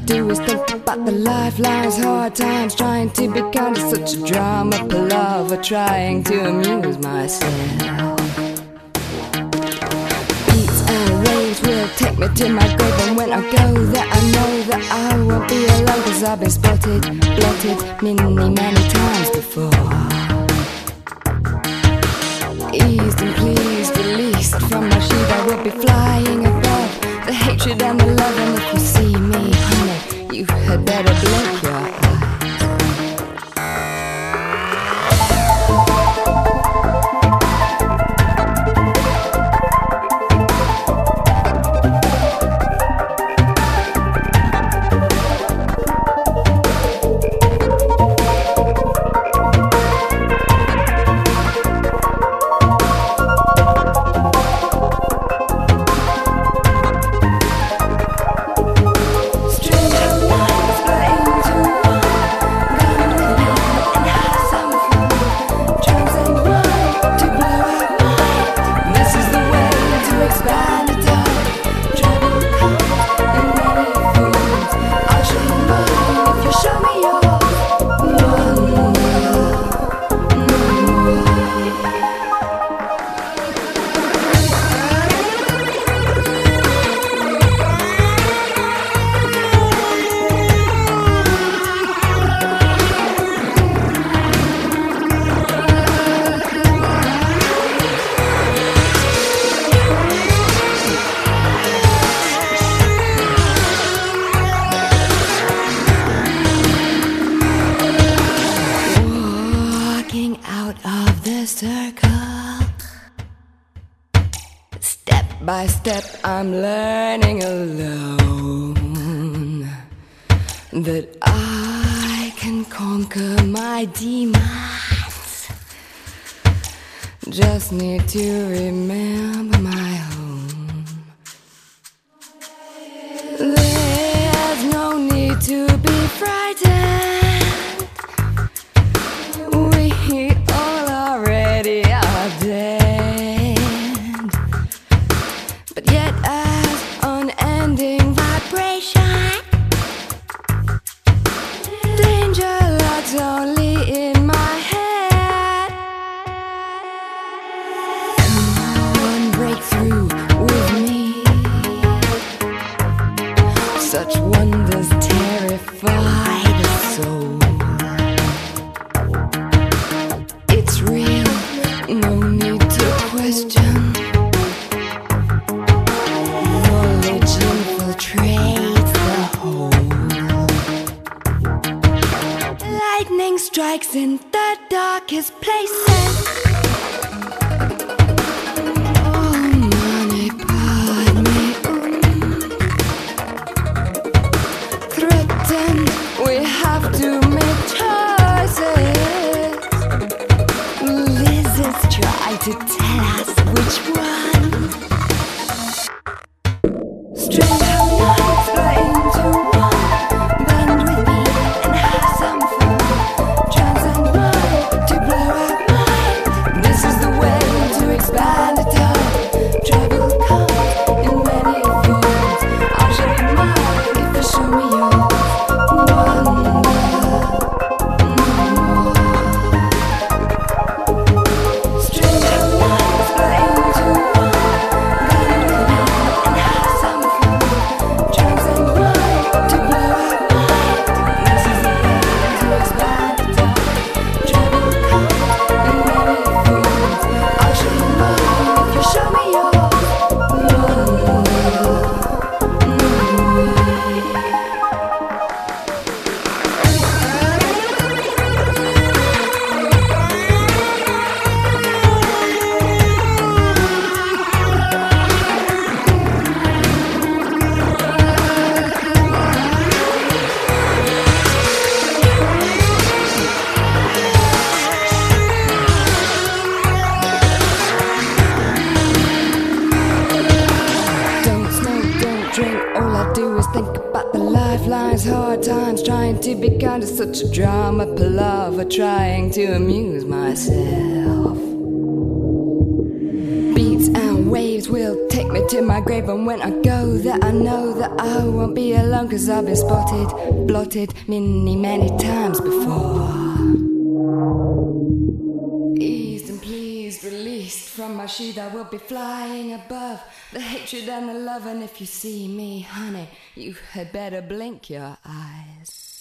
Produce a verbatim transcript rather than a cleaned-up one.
do is think about the lifelines, hard times, trying to be kind of such a drama, palaver, trying to amuse myself. Beats and waves will take me to my grave, and when I go there I know that I won't be alone, cause I've been spotted, blotted many, many times before. Eased and pleased, released from my sheath, I will be flying above the hatred and the love. And if you see me, honey, you had better blink your eyes. Circle. Step by step I'm learning alone that I can conquer my demons. Just need to remember my home. There's no need to be frightened. But yet as unending vibration, danger lurks only in my head. Come on, break through with me. Such wonders terrify the soul. It's real, no need to question. Lightning strikes in the darkest places. Oh, money, pardon me. Threatened, we have to make choices. Lizards try to tell us which one. Strange how nights blur into one. Bend with me and have some fun. Transcend mind to blow our mind. This is the way to expand the time. Trouble comes in many forms. I'll show you mine if you show me yours. Wonder no more. Strange how nights blur into one. Bend with me and have some fun. Transcend mind to blow our mind. This is the way to expand the time. Trouble comes in many forms. I'll show you mine if you show me yours. Wonder no more. Don't smoke, don't drink, all I do is think about the lifelines, hard times, trying to be kind of such a drama, palaver, trying to amuse myself. Beats and waves will take me to my grave, and when I go there I know that I won't be alone, 'cause I've been spotted, blotted many, many times before. Eased and pleased, released from my sheath, I will be flying above the hatred and the love, and if you see me, honey, you had better blink your eyes.